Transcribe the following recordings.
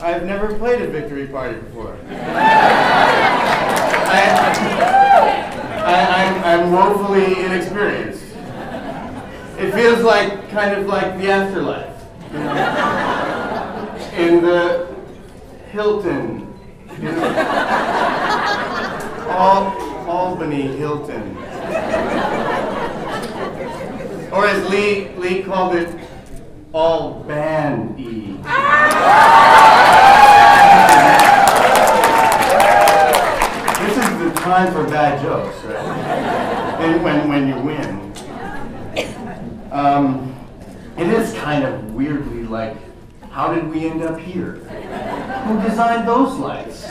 I've never played a victory party before. I'm woefully inexperienced. It feels like kind of like the afterlife, you know? In the Hilton, in Albany Hilton, or as Lee called it, all-band-y. This is the time for bad jokes, right? And when you win. It is kind of weirdly like, how did we end up here? Who designed those lights?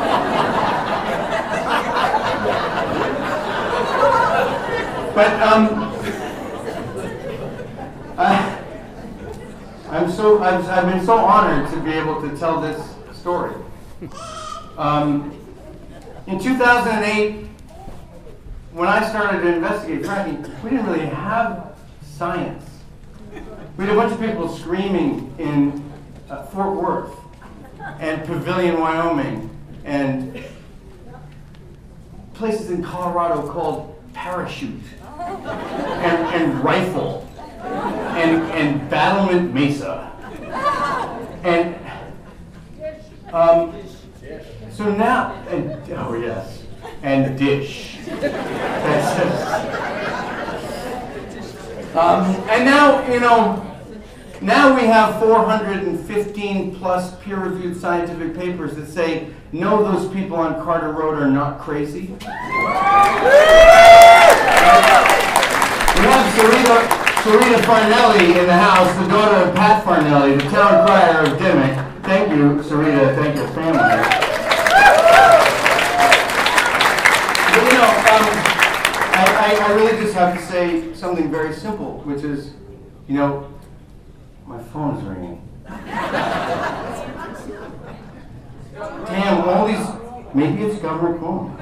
But I've been so honored to be able to tell this story. In 2008, when I started to investigate fracking, we didn't really have science. We had a bunch of people screaming in Fort Worth and Pavilion, Wyoming, and places in Colorado called Parachute and Rifle and Battlement Mesa. And so now, oh yes, and Dish. And now, you know, now we have 415 plus peer-reviewed scientific papers that say, no, those people on Carter Road are not crazy. We have Sarita Farnelli in the house, the daughter of Pat Farnelli, the town crier of Dimmock. Thank you, Sarita. Thank your family. But, you know, I really just have to say something very simple, which is, you know, my phone is ringing. Damn, all these, maybe it's Governor Cuomo.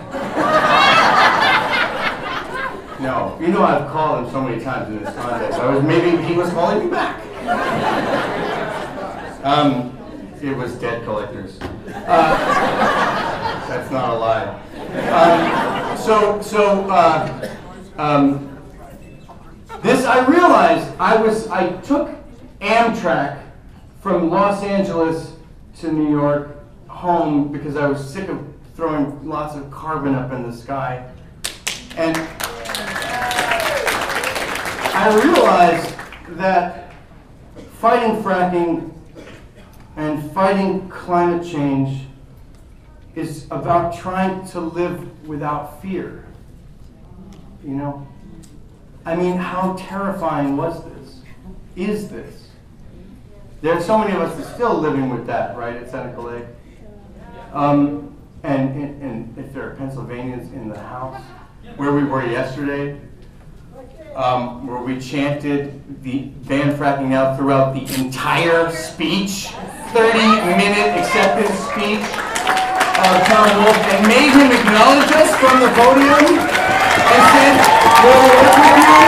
No, you know I've called him so many times in this context. Maybe he was calling me back. It was debt collectors. That's not a lie. This, I realized I took Amtrak from Los Angeles to New York home because I was sick of throwing lots of carbon up in the sky. And I realized that fighting fracking and fighting climate change is about trying to live without fear. You know? I mean, how terrifying was this? Is this? There are so many of us that are still living with that, right, at Seneca Lake. And if there are Pennsylvanians in the house, where we were yesterday, where we chanted the ban fracking out throughout the entire speech, 30-minute acceptance speech of Tom Wolf, and made him acknowledge us from the podium and said, we'll work with you.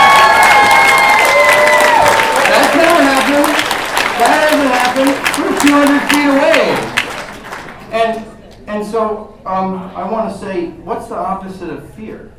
That's never happened. That hasn't happened. We're 200 feet away. And so I want to say, what's the opposite of fear?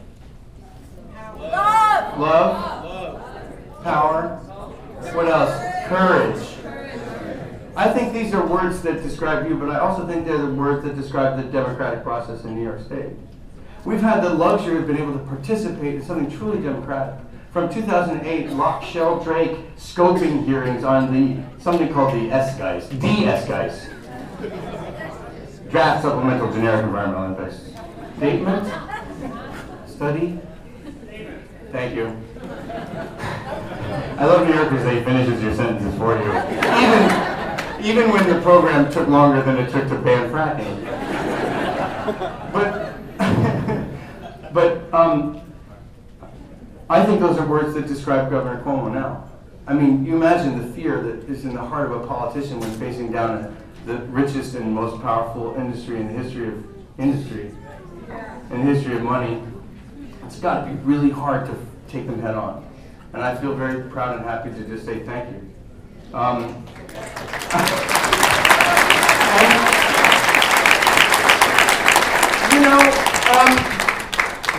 Love. Love. Power. What else? Courage. I think these are words that describe you, but I also think they're the words that describe the democratic process in New York State. We've had the luxury of being able to participate in something truly democratic. From 2008, Sheldrake scoping hearings on something called the SGICE, Draft Supplemental Generic Environmental Impacts Statement? Study? Thank you. I love New York because they finishes your sentences for you. Even when the program took longer than it took to ban fracking. But I think those are words that describe Governor Cuomo now. I mean, you imagine the fear that is in the heart of a politician when facing down the richest and most powerful industry in the history of industry, in the history of money. It's got to be really hard to take them head on. And I feel very proud and happy to just say thank you.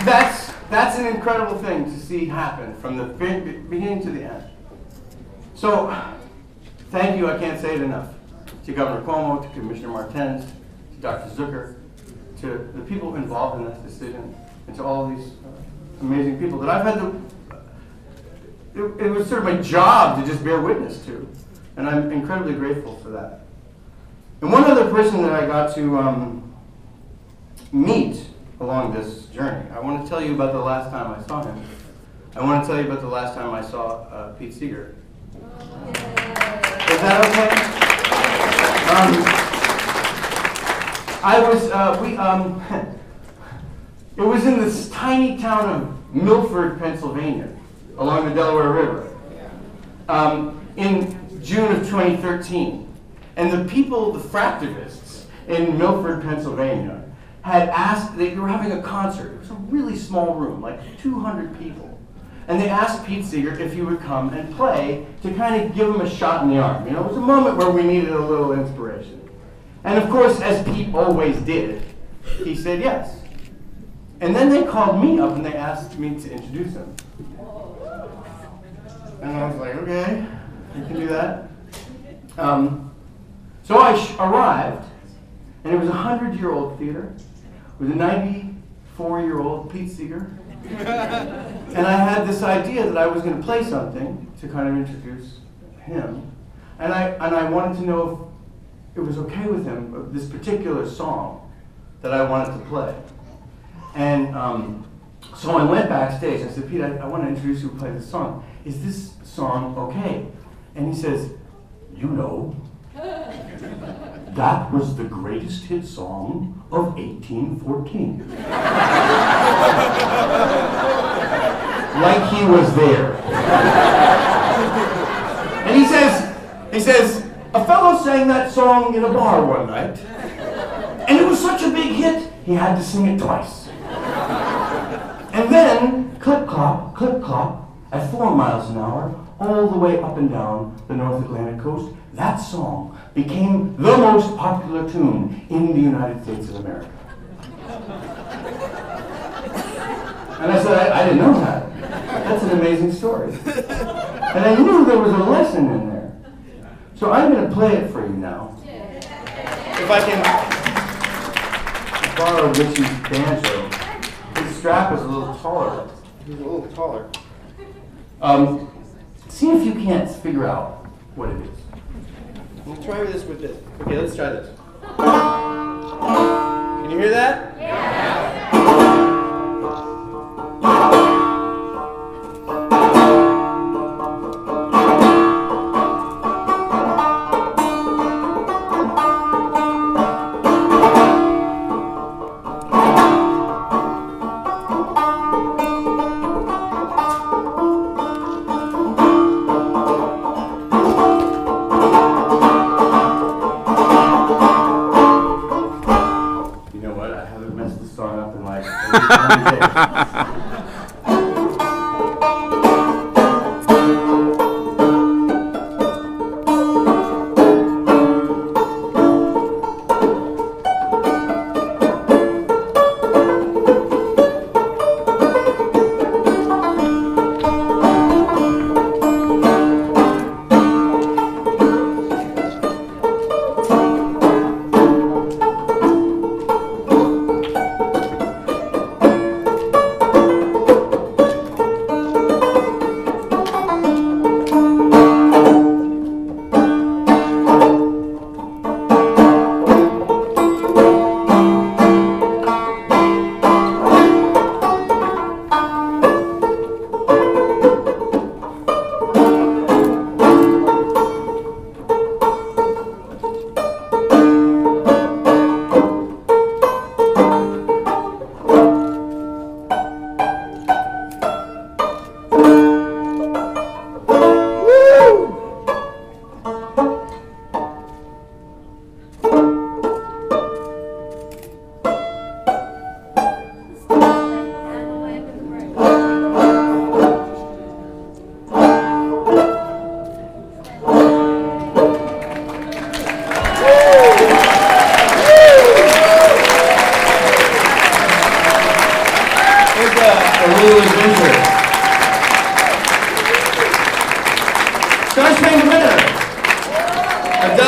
that's an incredible thing to see happen from the beginning to the end. So, thank you, I can't say it enough, to Governor Cuomo, to Commissioner Martens, to Dr. Zucker, to the people involved in this decision, and to all these amazing people that I've had it was sort of my job to just bear witness to, and I'm incredibly grateful for that. And one other person that I got to meet along this journey, I want to tell you about the last time I saw him. I want to tell you about the last time I saw Pete Seeger. Is that okay? It was in this tiny town of Milford, Pennsylvania, along the Delaware River, in June of 2013. And the people, the fractivists in Milford, Pennsylvania, had asked, they were having a concert. It was a really small room, like 200 people. And they asked Pete Seeger if he would come and play to kind of give him a shot in the arm. You know, it was a moment where we needed a little inspiration. And of course, as Pete always did, he said yes. And then they called me up and they asked me to introduce him. And I was like, okay, I can do that. So I arrived, and it was a 100-year-old theater with a 94-year-old Pete Seeger. And I had this idea that I was going to play something to kind of introduce him. And I wanted to know if it was okay with him, this particular song that I wanted to play. And so I went backstage. I said, Pete, I want to introduce you to play this song. Is this song okay? And he says, you know, that was the greatest hit song of 1814. Like he was there. And he says, a fellow sang that song in a bar one night, and it was such a big hit, he had to sing it twice. And then, clip-clop, at 4 miles an hour, all the way up and down the North Atlantic coast, that song became the most popular tune in the United States of America. And I said, I didn't know that. That's an amazing story. And I knew there was a lesson in there. So I'm going to play it for you now. If I can borrow Richie's banjo. His strap is a little taller. He's a little taller. See if you can't figure out what it is. Let's try this with this. Okay, let's try this. Can you hear that? Yeah.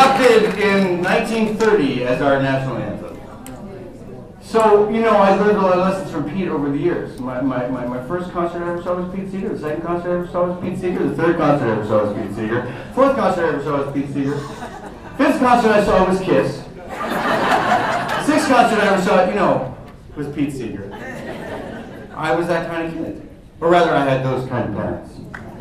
adopted in 1930 as our national anthem. So, you know, I learned a lot of lessons from Pete over the years. My first concert I ever saw was Pete Seeger. The second concert I ever saw was Pete Seeger. The third concert I ever saw was Pete Seeger. Fourth concert I ever saw was Pete Seeger. Fifth concert I saw was Kiss. Sixth concert I ever saw, you know, was Pete Seeger. I was that kind of kid. Or rather, I had those kind of parents.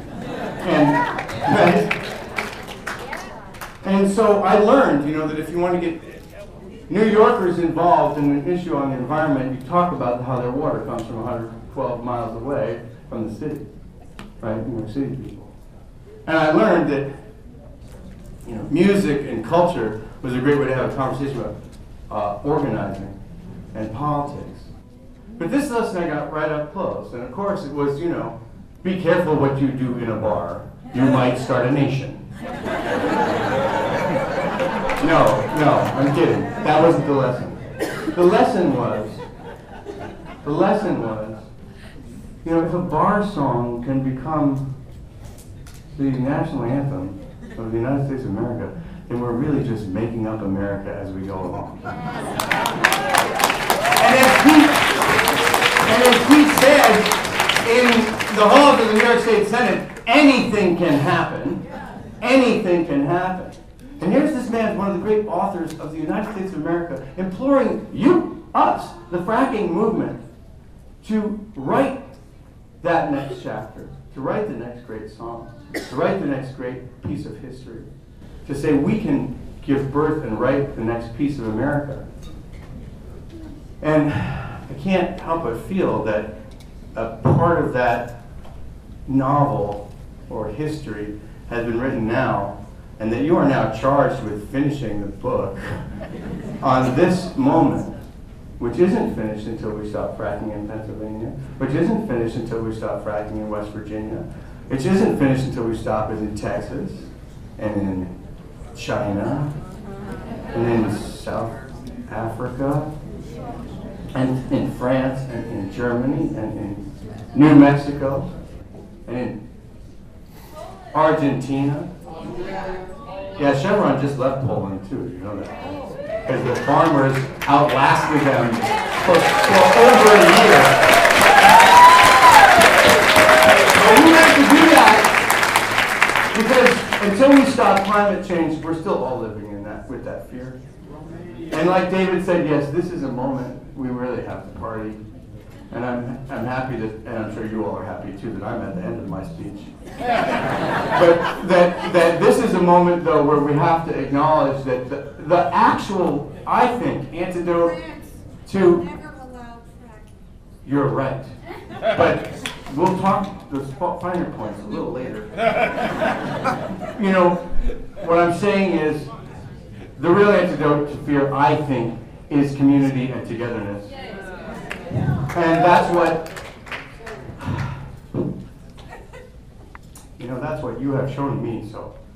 And so I learned, you know, that if you want to get New Yorkers involved in an issue on the environment, you talk about how their water comes from 112 miles away from the city, right? New York City people. And I learned that, you know, music and culture was a great way to have a conversation about organizing and politics. But this lesson I got right up close, and of course it was, you know, be careful what you do in a bar. You might start a nation. No, I'm kidding. That wasn't the lesson. The lesson was, you know, if a bar song can become the national anthem of the United States of America, then we're really just making up America as we go along. And as Pete said in the halls of the New York State Senate, anything can happen. Anything can happen. And here's this man, one of the great authors of the United States of America, imploring you, us, the fracking movement, to write that next chapter, to write the next great song, to write the next great piece of history, to say we can give birth and write the next piece of America. And I can't help but feel that a part of that novel or history has been written now, and that you are now charged with finishing the book on this moment, which isn't finished until we stop fracking in Pennsylvania, which isn't finished until we stop fracking in West Virginia, which isn't finished until we stop it in Texas, and in China, and in South Africa, and in France, and in Germany, and in New Mexico, and in Argentina. Yeah, Chevron just left Poland too, you know that. Because the farmers outlasted them for over a year. But we have to do that because until we stop climate change, we're still all living in that with that fear. And like David said, yes, this is a moment we really have to party. And I'm happy that, and I'm sure you all are happy too, that I'm at the end of my speech. But that this is a moment, though, where we have to acknowledge that the actual, I think, antidote to... You're right. But we'll talk the finer points a little later. You know, what I'm saying is, the real antidote to fear, I think, is community and togetherness. And that's what, you know, that's what you have shown me, so